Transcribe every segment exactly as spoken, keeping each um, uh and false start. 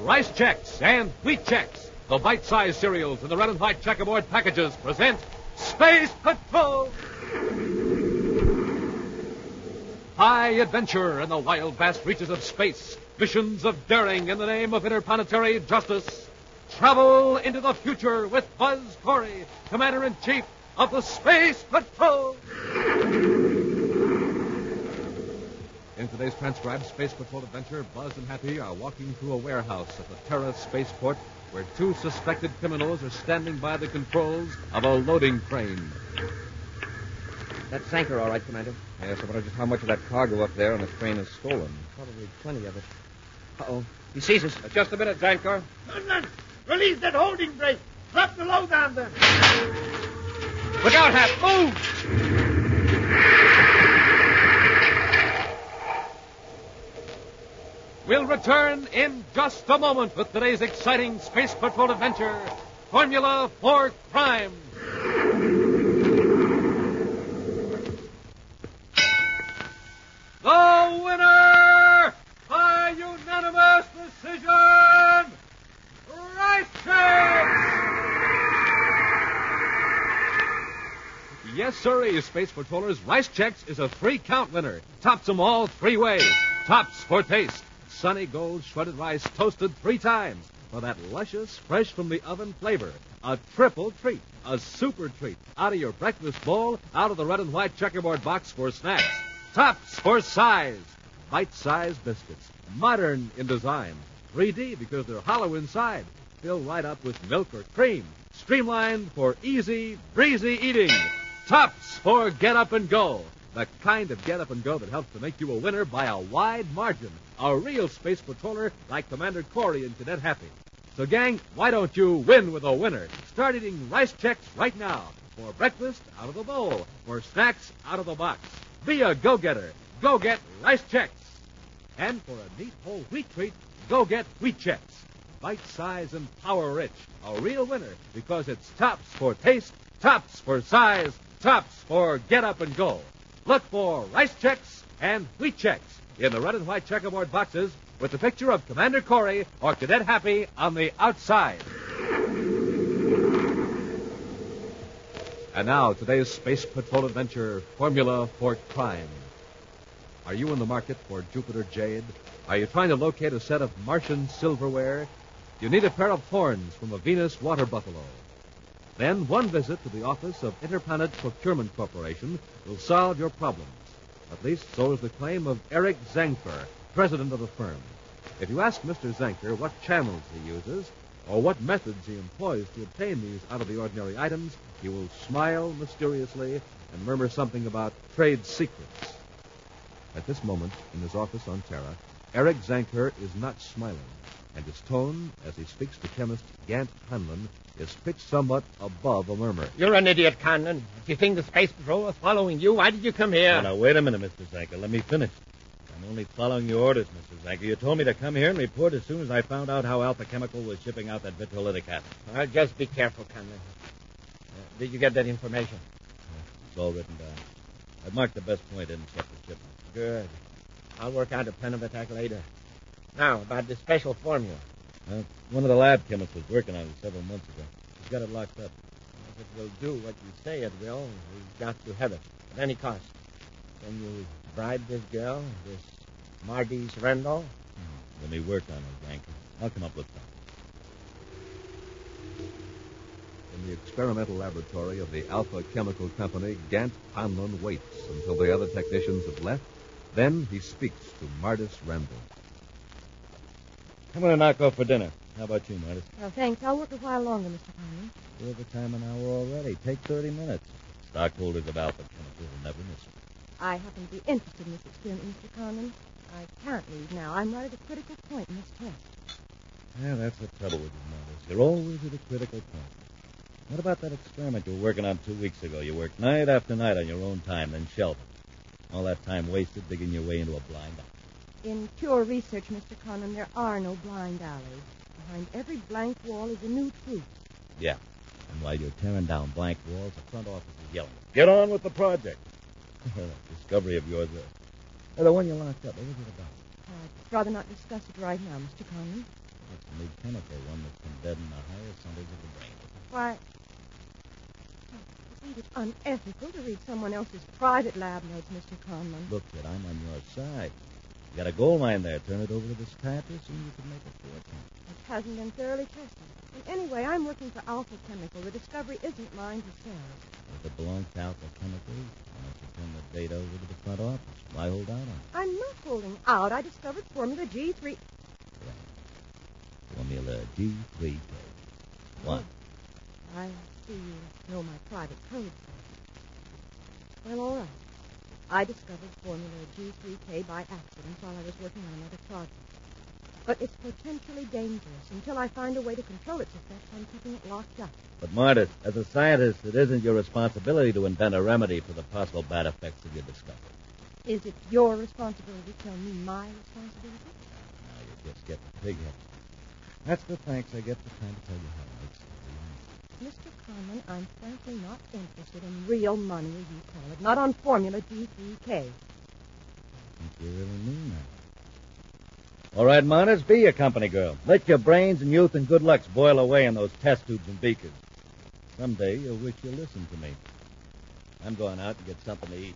Rice Chex and Wheat Chex, the bite-sized cereals in the red and white checkerboard packages, present Space Patrol! High adventure in the wild, vast reaches of space. Missions of daring in the name of interplanetary justice. Travel into the future with Buzz Corey, Commander-in-Chief of the Space Patrol. In today's transcribed Space Patrol adventure, Buzz and Happy are walking through a warehouse at the Terra spaceport where two suspected criminals are standing by the controls of a loading crane. That's Zanker, all right, Commander. Yes, I wonder just how much of that cargo up there on the crane is stolen. Probably plenty of it. Uh-oh. He sees us. Uh, just a minute, Zanker. Lieutenant, release that holding brake. Drop the load down there. Look out, Hap. Move! We'll return in just a moment with today's exciting Space Patrol adventure, Formula for Crime. The winner by unanimous decision, Rice Chex! Yes, sirree, Space Patrollers, Rice Chex is a three-count winner. Tops them all three ways. Tops for taste. Sunny Gold shredded rice toasted three times for that luscious, fresh from the oven flavor. A triple treat, a super treat, out of your breakfast bowl, out of the red and white checkerboard box for snacks. Tops for size, bite-sized biscuits, modern in design, three D because they're hollow inside, filled right up with milk or cream, streamlined for easy, breezy eating. Tops for get up and go. The kind of get up and go that helps to make you a winner by a wide margin. A real Space Patroller like Commander Corey and Cadet Happy. So, gang, why don't you win with a winner? Start eating Rice Chex right now. For breakfast, out of the bowl. For snacks, out of the box. Be a go-getter. Go get Rice Chex. And for a neat whole wheat treat, go get Wheat Chex. Bite-size and power-rich. A real winner because it's tops for taste, tops for size, tops for get up and go. Look for Rice Chex and Wheat Chex in the red and white checkerboard boxes with the picture of Commander Corey or Cadet Happy on the outside. And now, today's Space Patrol adventure, Formula for Crime. Are you in the market for Jupiter jade? Are you trying to locate a set of Martian silverware? You need a pair of horns from a Venus water buffalo. Then one visit to the office of Interplanet Procurement Corporation will solve your problems. At least so is the claim of Eric Zanker, president of the firm. If you ask Mister Zanker what channels he uses or what methods he employs to obtain these out-of-the-ordinary items, he will smile mysteriously and murmur something about trade secrets. At this moment, in his office on Terra, Eric Zanker is not smiling, and his tone, as he speaks to chemist Gant Hanlon, is pitched somewhat above a murmur. You're an idiot, Conlon. If you think the Space Patrol was following you, why did you come here? Well, now, wait a minute, Mister Zanker. Let me finish. I'm only following your orders, Mister Zanker. You told me to come here and report as soon as I found out how Alpha Chemical was shipping out that vitrolytic acid. Well, just be careful, Conlon. Uh, did you get that information? Yeah, it's all written down. I've marked the best point in separate shipment. Good. I'll work out a plan of attack later. Now, about this special formula. Well, one of the lab chemists was working on it several months ago. He's got it locked up. If it will do what you say it will, we've got to have it at any cost. Can you bribe this girl, this Mardis Rendell? Hmm. Let me work on it, Zanker. I'll come up with something. In the experimental laboratory of the Alpha Chemical Company, Gant Hanlon waits until the other technicians have left. Then he speaks to Mardis Rendell. I'm going to knock off for dinner. How about you, Mardis? Well, thanks. I'll work a while longer, Mister Conlon. Overtime an hour already. Take thirty minutes. Stockholders of Alpha Chemical will never miss it. I happen to be interested in this experiment, Mister Conlon. I can't leave now. I'm right at a critical point in this test. Yeah, that's the trouble with you, Mardis. You're always at a critical point. What about that experiment you were working on two weeks ago? You worked night after night on your own time, then shelved it. All that time wasted digging your way into a blind alley. In pure research, Mister Conlon, there are no blind alleys. Behind every blank wall is a new truth. Yeah. And while you're tearing down blank walls, the front office is yelling, "Get on with the project." Discovery of yours, uh, the one you locked up. What was it about? I'd rather not discuss it right now, Mister Conlon. It's a new chemical, one that can deaden the higher centers of the brain. Why, isn't it unethical to read someone else's private lab notes, Mister Conlon? Look, kid, I'm on your side. You got a gold mine there. Turn it over to the scientists, and you can make a fortune. It hasn't been thoroughly tested. And anyway, I'm working for Alpha Chemical. The discovery isn't mine to sell. If it belongs to Alpha Chemicals, why don't you turn the data over to the front office? Why hold out on it? I'm not holding out. I discovered Formula G three. Formula G three K. What? I see you know my private code. Well, all right. I discovered Formula G three K by accident while I was working on another project. But it's potentially dangerous. Until I find a way to control its effects, I'm keeping it locked up. But, Martis, as a scientist, it isn't your responsibility to invent a remedy for the possible bad effects of your discovery. Is it your responsibility to tell me my responsibility? Now you're just getting pig-headed. That's the thanks I get for trying to tell you how to make sense. Mister Conlon, I'm frankly not interested in real money, as you call it. Not on Formula G three K. I think you really mean that. All right, Martis, be a company girl. Let your brains and youth and good looks boil away in those test tubes and beakers. Someday you'll wish you listened to me. I'm going out to get something to eat.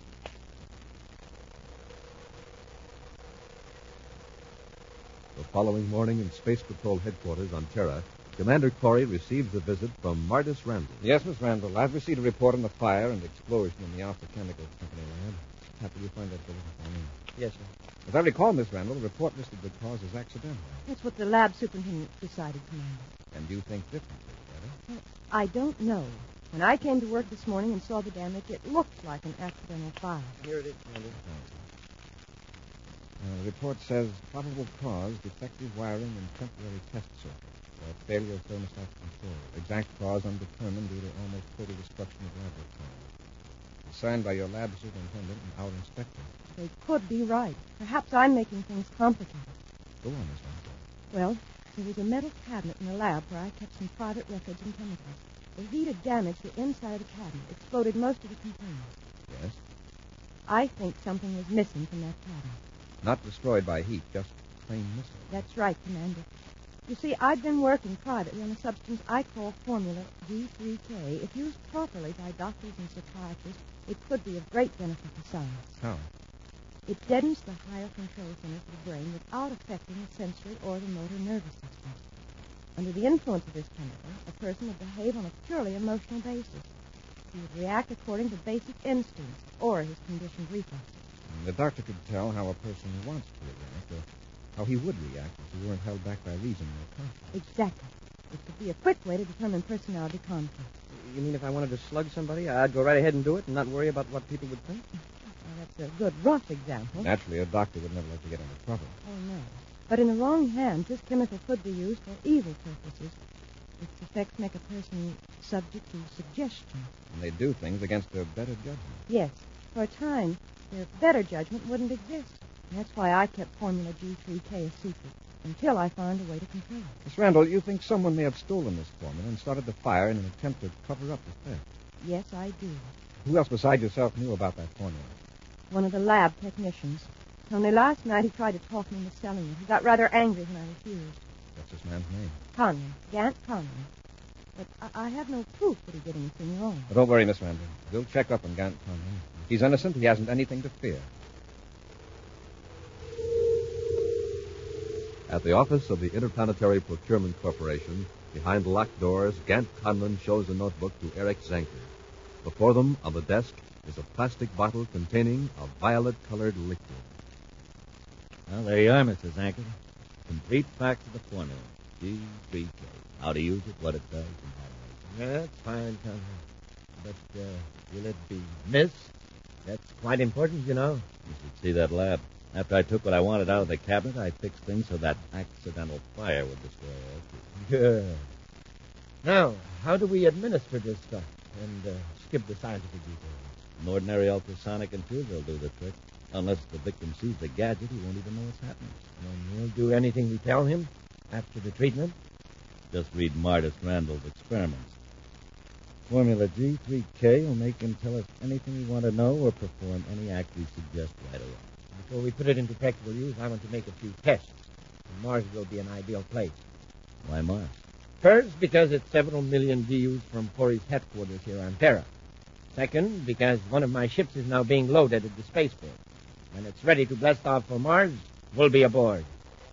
The following morning in Space Patrol headquarters on Terra, Commander Corey receives a visit from Martis Randall. Yes, Miss Randall. I've received a report on the fire and explosion in the Alpha Chemical Company lab. How could you find that bulletin for me? Yes, sir. As I recall, Miss Randall, the report listed the cause as accidental. That's what the lab superintendent decided, Commander. And you think differently, Greta? I don't know. When I came to work this morning and saw the damage, it looked like an accidental fire. Here it is, Commander. Uh, the report says probable cause, defective wiring and temporary test circuit. Uh, failure of thermostat control. Exact cause undetermined due to almost total destruction of laboratory. Signed by your lab superintendent and our inspector. They could be right. Perhaps I'm making things complicated. Go on, Miss Randall. Well, there was a metal cabinet in the lab where I kept some private records and chemicals. The heat had damaged the inside of the cabinet, exploded most of the components. Yes? I think something was missing from that cabinet. Not destroyed by heat, just plain missing. That's right, Commander. You see, I've been working privately on a substance I call Formula G three K. If used properly by doctors and psychiatrists, it could be of great benefit to science. How? It deadens the higher control centers of the brain without affecting the sensory or the motor nervous system. Under the influence of this chemical, a person would behave on a purely emotional basis. He would react according to basic instincts or his conditioned reflexes. The doctor could tell how a person wants to react, or how he would react if he weren't held back by reason or conscience. Exactly. It could be a quick way to determine personality conflict. You mean if I wanted to slug somebody, I'd go right ahead and do it and not worry about what people would think? Well, that's a good rough example. Naturally, a doctor would never like to get into trouble. Oh, no. But in the wrong hands, this chemical could be used for evil purposes. Its effects make a person subject to suggestion. And they do things against their better judgment. Yes. For a time, their better judgment wouldn't exist. And that's why I kept Formula G three K a secret, until I found a way to control it. Miss Randall, you think someone may have stolen this formula and started the fire in an attempt to cover up the theft? Yes, I do. Who else besides yourself knew about that formula? One of the lab technicians. Only last night he tried to talk me into selling it. He got rather angry when I refused. What's this man's name? Conlon. Gant Conlon. But I, I have no proof that he did anything wrong. Well, don't worry, Miss Randall. We'll check up on Gant Conlon. If he's innocent, he hasn't anything to fear. At the office of the Interplanetary Procurement Corporation, behind locked doors, Gant Conlon shows a notebook to Eric Zanker. Before them, on the desk, is a plastic bottle containing a violet-colored liquid. Well, there you are, Mister Zanker. Complete facts of the formula. G three K. How to use it, what it does, and how to make it. That's fine, Conlon. But uh, will it be missed? That's quite important, you know. You should see that lab. After I took what I wanted out of the cabinet, I fixed things so that accidental fire would destroy all. Good. Now, how do we administer this stuff and uh, skip the scientific details? An ordinary ultrasonic infuser will do the trick. Unless the victim sees the gadget, he won't even know what's happening. And we'll do anything we tell him after the treatment? Just read Martis Randall's experiments. Formula G three K will make him tell us anything we want to know or perform any act we suggest right away. Before we put it into practical use, I want to make a few tests. Mars will be an ideal place. Why Mars? First, because it's several million views from Corey's headquarters here on Terra. Second, because one of my ships is now being loaded at the spaceport. When it's ready to blast off for Mars, we'll be aboard.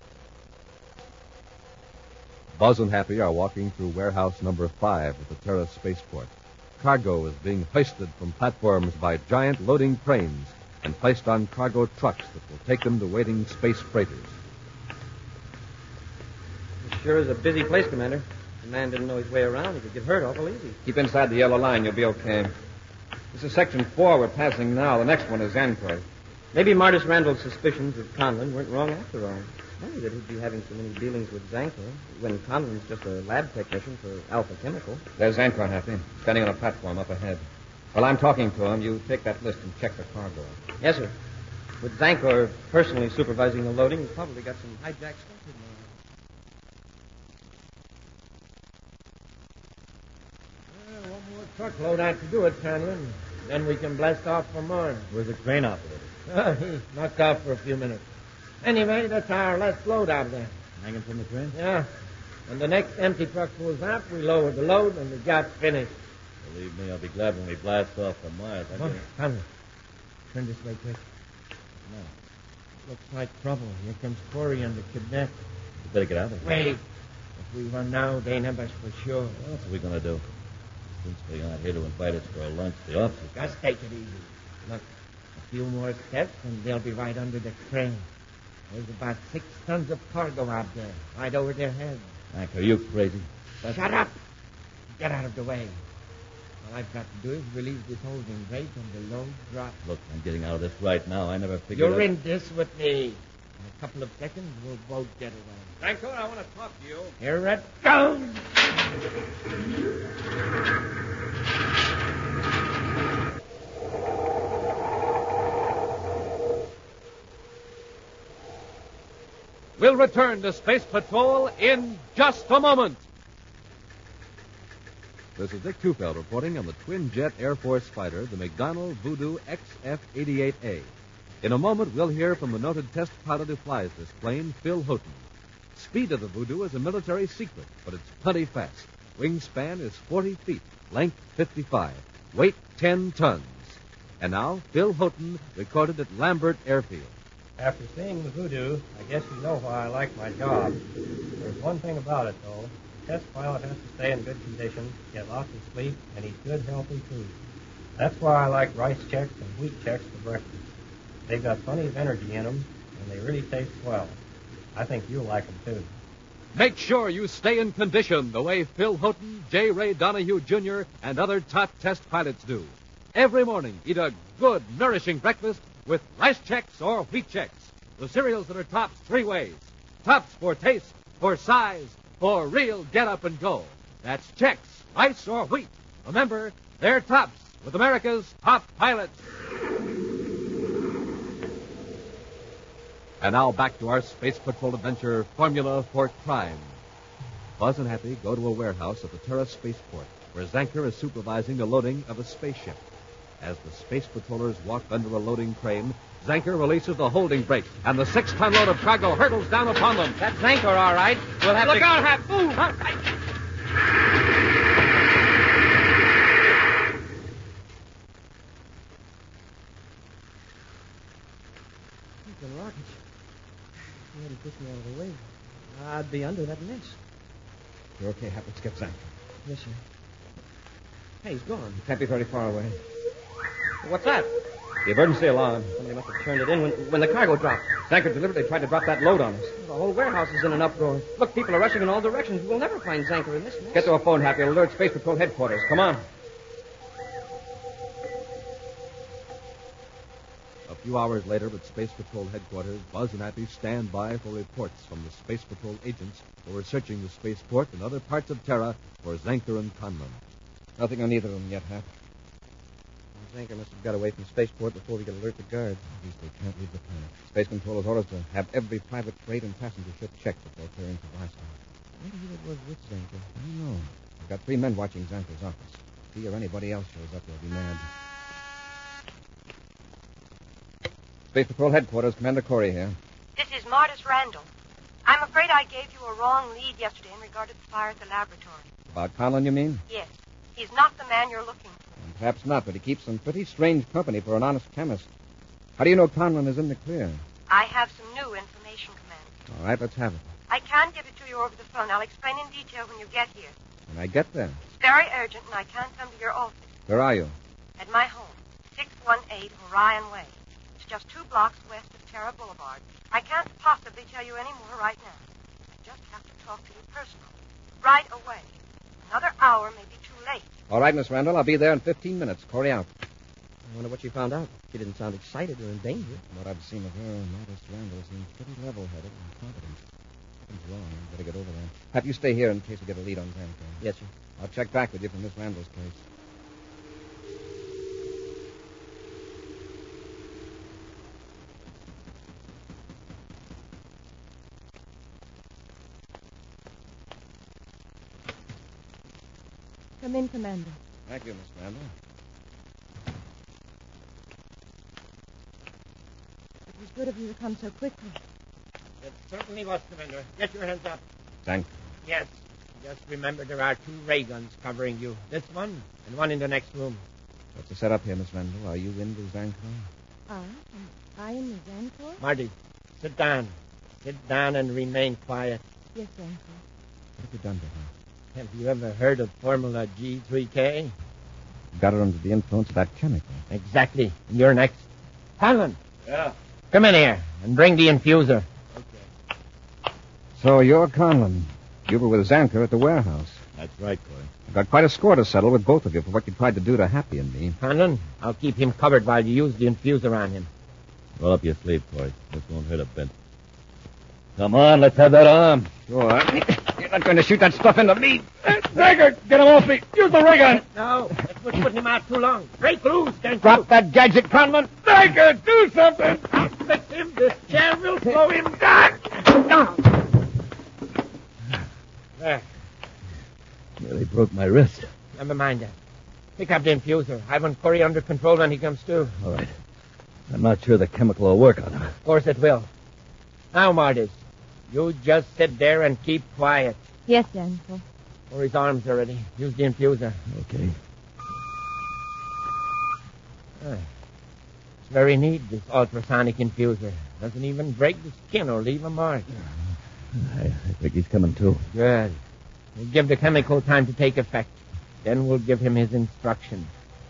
Buzz and Happy are walking through warehouse number five at the Terra spaceport. Cargo is being hoisted from platforms by giant loading cranes and placed on cargo trucks that will take them to waiting space freighters. It sure is a busy place, Commander. If the man didn't know his way around, he could get hurt awful easy. Keep inside the yellow line. You'll be okay. This is Section four we're passing now. The next one is Zancor. Maybe Martis Randall's suspicions of Conlon weren't wrong after all. Funny that he'd be having so many dealings with Zancor when Conlon's just a lab technician for Alpha Chemical. There's Zancor, Happy, standing on a platform up ahead. While I'm talking to him, you take that list and check the cargo. Yes, sir. With Zancor personally supervising the loading, he's probably got some hijacked stuff in there. Well, one more truckload out to do it, Conlon. Then we can blast off for Mars. Where's the crane operator? Oh, he knocked off for a few minutes. Anyway, that's our last load out there. Hanging from the crane? Yeah. When the next empty truck pulls out, we lower the load and the job's finished. Believe me, I'll be glad when we blast off from Mars. I Come on, guess- Conlon. Turn this way quick. No. Looks like trouble. Here comes Corey and the kidnap. You better get out of here. Wait. If we run now, they have us for sure. What are we going to do? Since they aren't here to invite us for a lunch, the officers... Just take it easy. Look, a few more steps and they'll be right under the crane. There's about six tons of cargo out there, right over their heads. Mac, are you crazy? Shut up! Get out of the way. All I've got to do is release this holding brake and the load drops. Look, I'm getting out of this right now. I never figured You're out... in this with me. In a couple of seconds, we'll both get away. Zancor, I want to talk to you. Here it goes! We'll return to Space Patrol in just a moment. This is Dick Tufeld reporting on the twin-jet Air Force fighter, the McDonnell Voodoo X F eighty-eight A. In a moment, we'll hear from the noted test pilot who flies this plane, Phil Houghton. Speed of the Voodoo is a military secret, but it's plenty fast. Wingspan is forty feet, length fifty-five, weight ten tons. And now, Phil Houghton recorded at Lambert Airfield. After seeing the Voodoo, I guess you know why I like my job. There's one thing about it, though. The test pilot has to stay in good condition, get lots of sleep, and eat good, healthy food. That's why I like rice checks and wheat checks for breakfast. They've got plenty of energy in them, and they really taste well. I think you'll like them, too. Make sure you stay in condition the way Phil Houghton, J. Ray Donahue Junior, and other top test pilots do. Every morning, eat a good, nourishing breakfast with rice checks or wheat checks, the cereals that are tops three ways. Tops for taste, for size, for real get up and go. That's checks, rice or wheat. Remember, they're tops with America's top pilots. And now back to our Space Patrol adventure, Formula for Crime. Buzz and Happy go to a warehouse at the Terra spaceport, where Zancor is supervising the loading of a spaceship. As the Space Patrollers walk under a loading crane, Zancor releases the holding brake, and the six-ton load of cargo hurtles down upon them. That's Zancor, all right. We'll have Look to... out, Hap! Move! Huh? The rocket. You had to push me out of the way. I'd be under that mess. You're okay, Hap. Let's get Zancor. Yes, sir. Hey, he's gone. Can't be very far away. What's that? The emergency alarm. Somebody must have turned it in when, when the cargo dropped. Zancor deliberately tried to drop that load on us. The whole warehouse is in an uproar. Look, people are rushing in all directions. We'll never find Zancor in this mess. Get to a phone, Happy. Alert Space Patrol headquarters. Come on. A few hours later at Space Patrol headquarters, Buzz and Happy stand by for reports from the Space Patrol agents who are searching the spaceport and other parts of Terra for Zancor and Conlon. Nothing on either of them yet, Hap. Zancor must have got away from spaceport before we could alert the guards. At least they can't leave the planet. Space Controller's orders to have every private freight and passenger ship checked before clearing for blast off. What it was with Zancor? I don't know. I've got three men watching Zancor's office. If he or anybody else shows up, they'll be mad. Space Patrol headquarters, Commander Corey here. This is Martis Randall. I'm I'm afraid I gave you a wrong lead yesterday in regard to the fire at the laboratory. About Conlon, you mean? Yes. He's not the man you're looking for. Perhaps not, but he keeps some pretty strange company for an honest chemist. How do you know Conlon is in the clear? I have some new information, Commander. All right, let's have it. I can't give it to you over the phone. I'll explain in detail when you get here. When I get there. It's very urgent, and I can't come to your office. Where are you? At my home, six one eight Orion Way. It's just two blocks west of Terra Boulevard. I can't possibly tell you any more right now. I just have to talk to you personally. Right away. Another hour may be too late. All right, Miss Randall. I'll be there in fifteen minutes. Corey out. I wonder what she found out. She didn't sound excited or in danger. What I've seen of her, Modest Randall seems pretty level-headed and competent. Something's wrong. Better get over there. Have you stay here in case we get a lead on Zanko. Yes, sir. I'll check back with you from Miss Randall's case. Come in, Commander. Thank you, Miss Randall. It was good of you to come so quickly. It certainly was, Commander. Get your hands up. Thank Yes. Just remember there are two ray guns covering you. This one and one in the next room. What's the setup here, Miss Randall? Are you in the Zanko? I? Am I in the Zantor? Marty, sit down. Sit down and remain quiet. Yes, Zantor. What have you done to her? Have you ever heard of Formula G three K? You got her under the influence of that chemical. Exactly. And you're next. Conlon. Yeah. Come in here and bring the infuser. So you're Conlon. You were with Zanker at the warehouse. That's right, Corey. I've got quite a score to settle with both of you for what you tried to do to Happy and me. Conlon, I'll keep him covered while you use the infuser on him. Roll up your sleeve, Corey. This won't hurt a bit. Come on, let's have that arm. Sure. You're not going to shoot that stuff into me. Zanker, get him off me. Use the ray gun. No, that's what's putting him out too long. Break loose, can't Drop you? that gadget, Conlon. Zanker, do something. I'll fix him. This chair will slow him down. There. Nearly broke my wrist. Never mind that. Pick up the infuser. I want Corey under control when he comes to. All right. I'm not sure the chemical will work on him. Of course it will. Now, Martis, you just sit there and keep quiet. Yes, Zantor. Corey's arms are ready. Use the infuser. Okay. Ah. It's very neat, this ultrasonic infuser. Doesn't even break the skin or leave a mark. I, I think he's coming to. Good. We'll give the chemical time to take effect. Then we'll give him his instructions.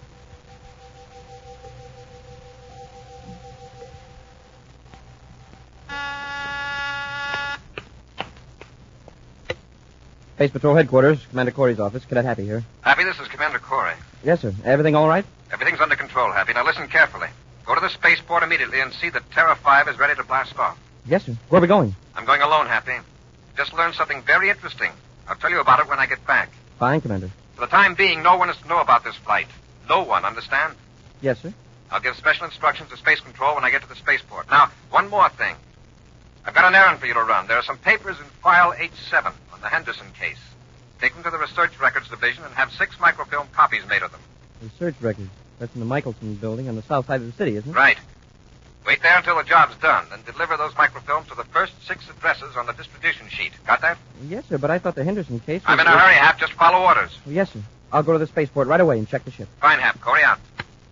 Space Patrol Headquarters, Commander Corey's office. Cadet Happy here. Happy, this is Commander Corey. Yes, sir. Everything all right? Everything's under control, Happy. Now listen carefully. Go to the spaceport immediately and see that Terra five is ready to blast off. Yes, sir. Where are we going? I'm going alone, Happy. Just learned something very interesting. I'll tell you about it when I get back. Fine, Commander. For the time being, no one is to know about this flight. No one, understand? Yes, sir. I'll give special instructions to Space Control when I get to the spaceport. Now, one more thing. I've got an errand for you to run. There are some papers in file H seven on the Henderson case. Take them to the Research Records Division and have six microfilm copies made of them. Research records. That's in the Michelson building on the south side of the city, isn't it? Right. Wait there until the job's done, then deliver those microfilms to the first six addresses on the distribution sheet. Got that? Yes, sir, but I thought the Henderson case was... I'm in a hurry, Hap. Just follow orders. Oh, yes, sir. I'll go to the spaceport right away and check the ship. Fine, Hap. Corey out.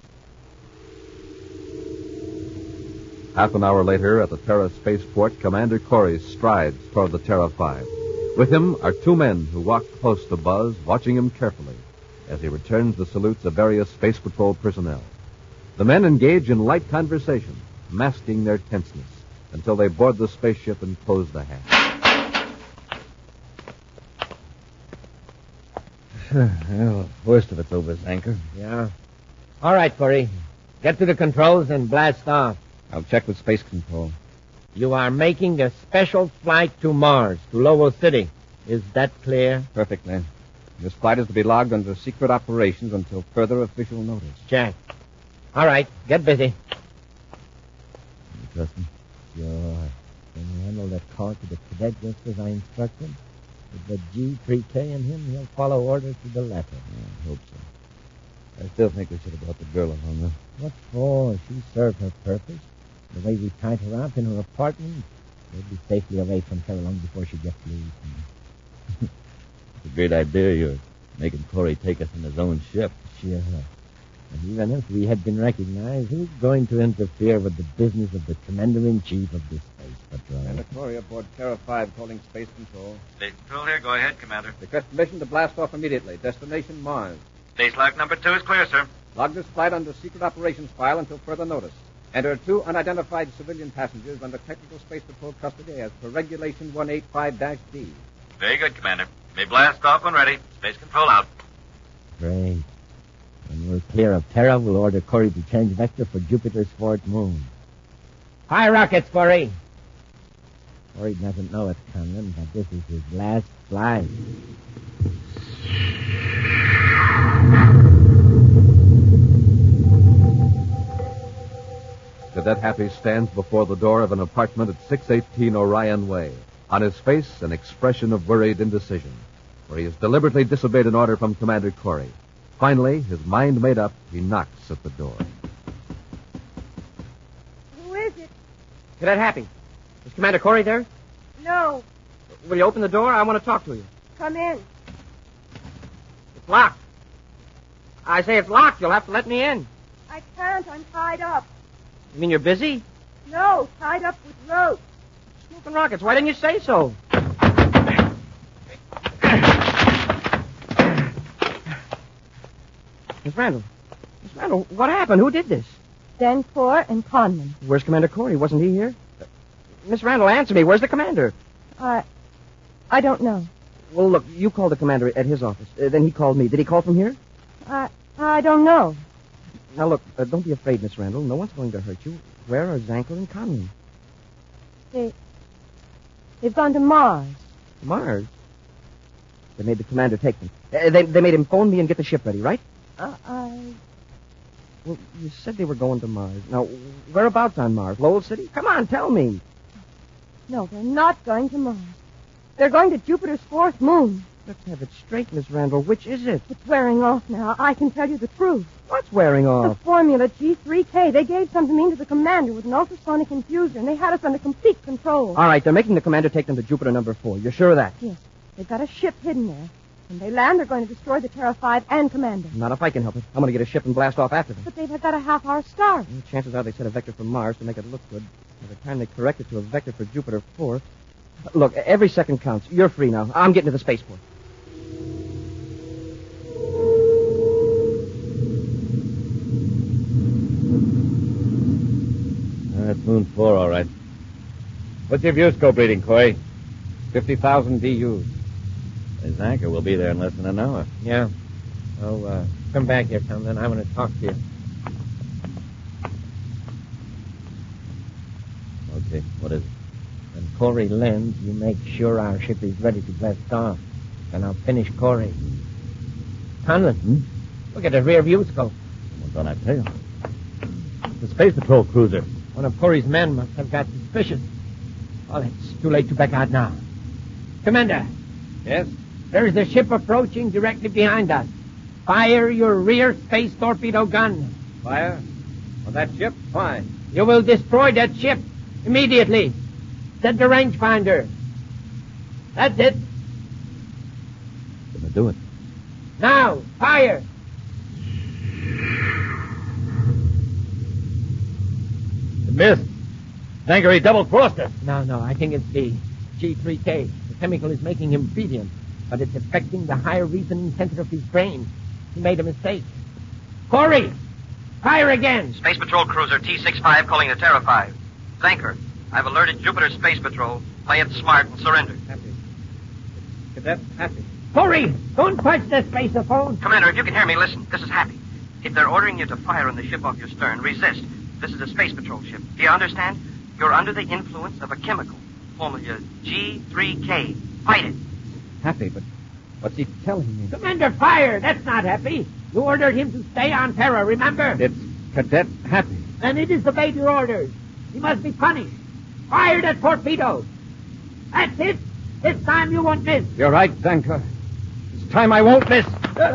Half an hour later, at the Terra spaceport, Commander Corey strides toward the Terra five. With him are two men who walk close to Buzz, watching him carefully as he returns the salutes of various Space Patrol personnel. The men engage in light conversation, masking their tenseness, until they board the spaceship and close the hatch. Well, worst of it's over, Zanker. Yeah. All right, Corey. Get to the controls and blast off. I'll check with Space Control. You are making a special flight to Mars, to Lowell City. Is that clear? Perfectly. This flight is to be logged under secret operations until further official notice. Jack. All right, get busy. You trust me? Sure. Can you handle that call to the cadet just as I instructed? With the G three K in him, he'll follow orders to the letter. I hope so. I still think we should have brought the girl along, though. What for? She served her purpose. The way we tied her up in her apartment, They'll be safely away from Terra long before she gets loose. It's a great idea you're making Corey take us in his own ship. Sure. And even if we had been recognized, who's going to interfere with the business of the Commander-in-Chief of this space patrol? Commander Corey aboard Terra five calling Space Control. Space Control here. Go ahead, Commander. Request permission to blast off immediately. Destination Mars. Space lock number two is clear, sir. Log this flight under secret operations file until further notice. Enter two unidentified civilian passengers under Technical Space Patrol custody as per Regulation one eighty-five D. Very good, Commander. May blast off when ready. Space Control out. Great. When we're clear of Terra, we'll order Corey to change vector for Jupiter's fourth moon. Fire rockets, Corey! Corey doesn't know it, Conlon, but this is his last flight. Cadet Happy stands before the door of an apartment at six eighteen Orion Way. On his face, an expression of worried indecision, for he has deliberately disobeyed an order from Commander Corey. Finally, his mind made up, he knocks at the door. Who is it? Cadet Happy. Is Commander Corey there? No. Will you open the door? I want to talk to you. Come in. It's locked. I say it's locked. You'll have to let me in. I can't. I'm tied up. You mean you're busy? No, tied up with rope. Smoking rockets. Why didn't you say so? Miss Randall. Miss Randall, what happened? Who did this? Denfor and Conlon. Where's Commander Corey? Wasn't he here? Uh, Miss Randall, answer me. Where's the commander? I... I don't know. Well, look, you called the commander at his office. Uh, then he called me. Did he call from here? I... I don't know. Now, look, uh, don't be afraid, Miss Randall. No one's going to hurt you. Where are Zanker and Conlon? They... They've gone to Mars. Mars? They made the commander take them. Uh, they, they made him phone me and get the ship ready, right? Uh, I... Well, you said they were going to Mars. Now, whereabouts on Mars? Lowell City? Come on, tell me. No, they're not going to Mars. They're going to Jupiter's fourth moon. Let's have it straight, Miss Randall. Which is it? It's wearing off now. I can tell you the truth. What's wearing The off? formula G three K. They gave some to me to the commander with an ultrasonic infuser, and they had us under complete control. All right, they're making the commander take them to Jupiter number four. You're sure of that? Yes. They've got a ship hidden there. When they land, they're going to destroy the Terra five and commander. Not if I can help it. I'm going to get a ship and blast off after them. But they've got a half-hour start. Well, chances are they set a vector for Mars to make it look good. By the time they correct it to a vector for Jupiter four... Look, every second counts. You're free now. I'm getting to the spaceport. That's Moon four, all right. What's your view scope reading, Corey? fifty thousand D Us. His anchor will be there in less than an hour. Yeah. Oh, uh, come back here, Conlon. I want to talk to you. Okay, what is it? When Corey lands, you make sure our ship is ready to blast off. Then I'll finish Corey. Conlon, Hmm? look at the rear view scope. What's on that tail? The Space Patrol cruiser. One of Corey's men must have got suspicious. Well, it's too late to back out now. Commander, Yes? there's a ship approaching directly behind us. Fire your rear space torpedo gun. Fire? On that ship? Fine. You will destroy that ship immediately. Set the rangefinder. That's it. Gonna do it. Now, fire. It missed. Zanker, double-crossed us. No, no, I think it's the G three K. The chemical is making him obedient, but it's affecting the higher reasoning center of his brain. He made a mistake. Corey, fire again. Space Patrol Cruiser T sixty-five calling the Terra five. Zanker, I've alerted Jupiter Space Patrol. Play it smart and surrender. Happy. Cadet Happy. Corey, don't touch the spaceophone. Commander, if you can hear me, listen. This is Happy. If they're ordering you to fire on the ship off your stern, resist. This is a Space Patrol ship. Do you understand? You're under the influence of a chemical. Formula G three K. Fight it. Happy, but what's he telling me? Commander, fire. That's not happy. You ordered him to stay on Terra, remember? It's Cadet Happy. Then he disobeyed your orders. He must be punished. Fire that torpedo. That's it. This time you won't miss. You're right, Zanker. This time I won't miss.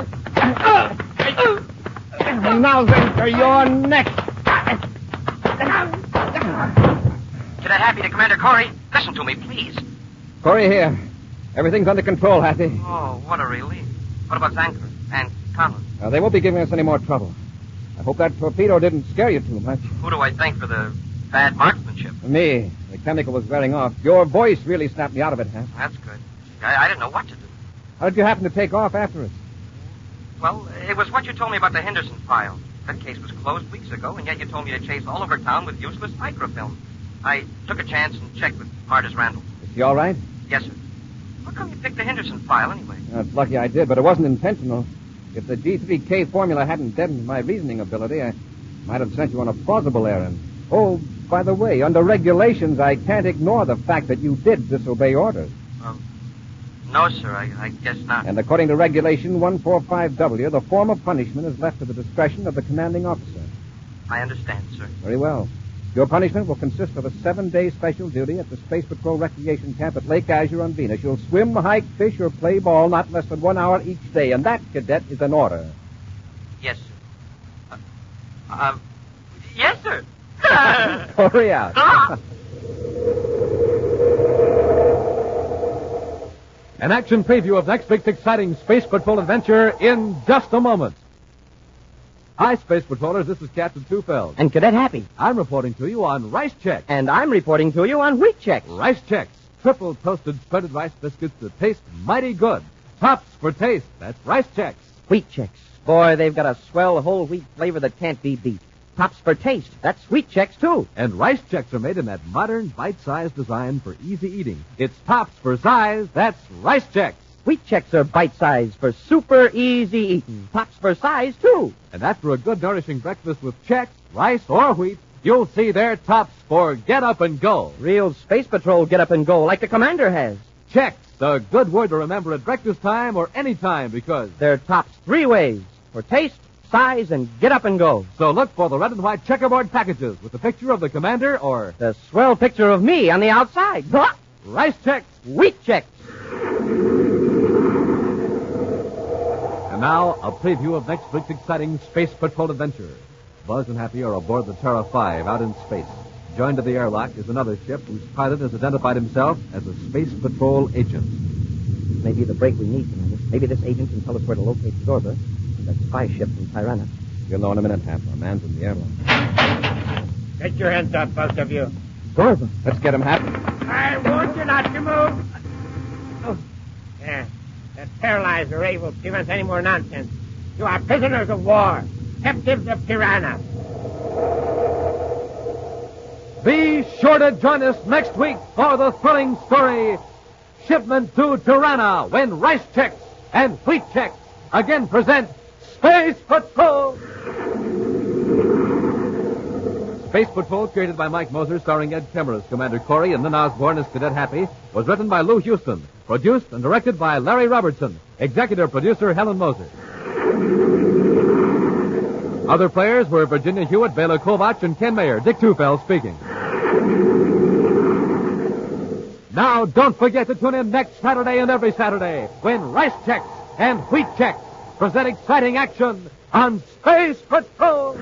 Now, Zanker, you're next. Cadet Happy to Commander Corey. Listen to me, please. Corey here. Everything's under control, Happy. Oh, what a relief. What about Zanker and Conlon? Uh, they won't be giving us any more trouble. I hope that torpedo didn't scare you too much. Who do I thank for the bad marksmanship? Me. The chemical was wearing off. Your voice really snapped me out of it, Hap. That's good. I, I didn't know what to do. How did you happen to take off after us? Well, it was what you told me about the Henderson file. That case was closed weeks ago, and yet you told me to chase all over town with useless microfilm. I took a chance and checked with Martis Randall. Is she all right? Yes, sir. How come you picked the Henderson file, anyway? Uh, it's lucky I did, but it wasn't intentional. If the G three K formula hadn't deadened my reasoning ability, I might have sent you on a plausible errand. Oh, by the way, under regulations, I can't ignore the fact that you did disobey orders. Um, no, sir, I, I guess not. And according to Regulation one forty-five W, the form of punishment is left to the discretion of the commanding officer. I understand, sir. Very well. Your punishment will consist of a seven-day special duty at the Space Patrol Recreation Camp at Lake Azure on Venus. You'll swim, hike, fish, or play ball not less than one hour each day, and that, cadet, is an order. Yes, sir. Uh, uh, yes, sir. Hurry out. An action preview of next week's exciting Space Patrol adventure in just a moment. Hi, Space Patrollers. This is Captain Tufeld. And Cadet Happy. I'm reporting to you on Rice Chex. And I'm reporting to you on Wheat Chex. Rice Chex. Triple toasted spreaded rice biscuits that taste mighty good. Tops for taste. That's Rice Chex. Wheat Chex. Boy, they've got a swell whole wheat flavor that can't be beat. Tops for taste. That's Wheat Chex, too. And Rice Chex are made in that modern, bite-sized design for easy eating. It's tops for size. That's Rice Chex. Wheat Chex are bite-sized for super easy eating. Tops for size, too. And after a good, nourishing breakfast with Chex, rice, or wheat, you'll see their tops for get up and go. Real Space Patrol get up and go, like the Commander has. Chex, a good word to remember at breakfast time or any time because they're tops three ways, for taste, size, and get up and go. So look for the red and white checkerboard packages with the picture of the Commander or the swell picture of me on the outside. Rice Chex. Wheat Chex. And now, a preview of next week's exciting Space Patrol adventure. Buzz and Happy are aboard the Terra five out in space. Joined to the airlock is another ship whose pilot has identified himself as a Space Patrol agent. Maybe the break we need, Commander. Maybe this agent can tell us where to locate Zorba, that spy ship from Tirana. You'll know in a minute, Hap. Our man's in the airlock. Get your hands up, both of you. Zorba. Let's get him, Hap. I warned you not to move. Oh, yeah. That paralyzer ray will prevent any more nonsense. You are prisoners of war, captives of Tirana. Be sure to join us next week for the thrilling story, Shipment to Tirana, when Rice Chex and Wheat Chex again present Space Patrol. Space Patrol, created by Mike Moser, starring Ed Kemmer as Commander Corey and Lynn Osborne as Cadet Happy, was written by Lou Houston, produced and directed by Larry Robertson, executive producer Helen Moser. Other players were Virginia Hewitt, Bela Kovach, and Ken Mayer. Dick Tufeld speaking. Now, don't forget to tune in next Saturday and every Saturday when Rice Chex and Wheat Chex present exciting action on Space Patrol.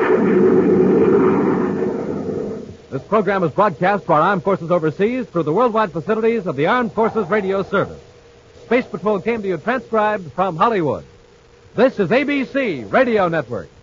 This program is broadcast for our armed forces overseas through the worldwide facilities of the Armed Forces Radio Service. Space Patrol came to you transcribed from Hollywood. This is A B C Radio Network.